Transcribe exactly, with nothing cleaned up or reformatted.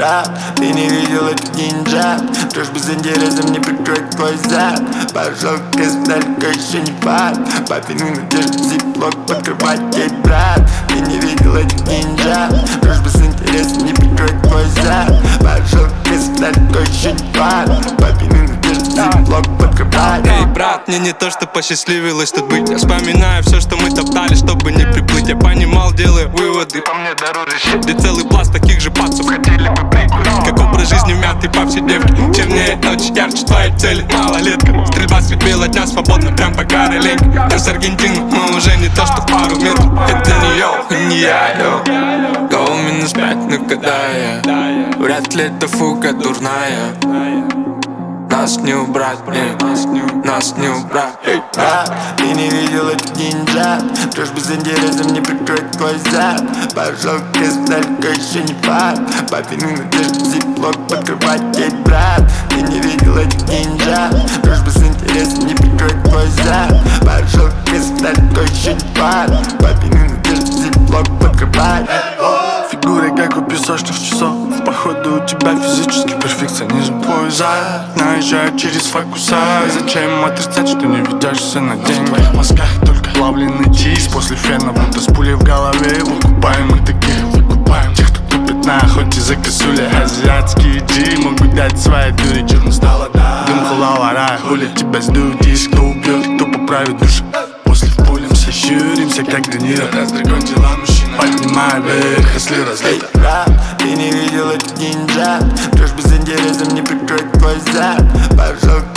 брат, ты не видел этот нинджа. Врешь без интереса, мне прикроет твой зад. Пошел кристалька, еще не факт. Папину надежду зиплок подкрывать ей, брат. Ты не видел этот нинджа. Врешь без интереса, мне прикроет твой зад. Пошел кристалька, еще не факт. Папину надежду зиплок подкрывать. Эй, брат, мне не то, что посчастливилось тут быть. Я вспоминаю все, что мы топтали, чтобы не приплыть. Я понимал, делаю выводы, по мне дороже щит. Где целый пласт таких же пацов хотели бы прикурить. Как образ жизни вмятый повседневки. Чернеет ночь, ярче твои цели, малолетка. Стрельба средь бела дня, свободно прям по Короленьке. Я с Аргентины, мы уже не то, что пару метров. Это не я, не я, йо. Гоу минус пять, ну когда я? Вряд ли это фуга дурная. Нас не убрать, не, нас не убрать. Эй, брат, ты не видел этот нинджа. Врешь без интереса, мне прикроет твой зад. Пошел кристалька, еще не факт. Папину надежду зиплок подкрывать ей, брат. Ты не видел этот нинджа. Врешь без интереса, мне прикроет твой зад. Пошел кристалька, еще не факт. Папину надежду зиплок подкрывать. Фигуры как у песочных часов. Походу у тебя физический перфекционизм. Твой зад наезжает через фокуса. Зачем отрицать, что не ведешься на деньги? В твоих мозгах только плавленый чиз. После фена будто с пулей в голове. Выкупаем мы таких, выкупаем тех, кто тупит на охоте за косулей. Азиатские джи могут дать свои дури. Черно стало, да. Дым халавара, хули тебя сдует. Есть кто убьет, кто поправит души. После в полем все щуримся, как гранира. Раз дракон дела мужчина, поднимай вверх, если разлей. Брат, ты не видел этот нинджа. Врешь без интереса, мне прикроет твой зад. Пошел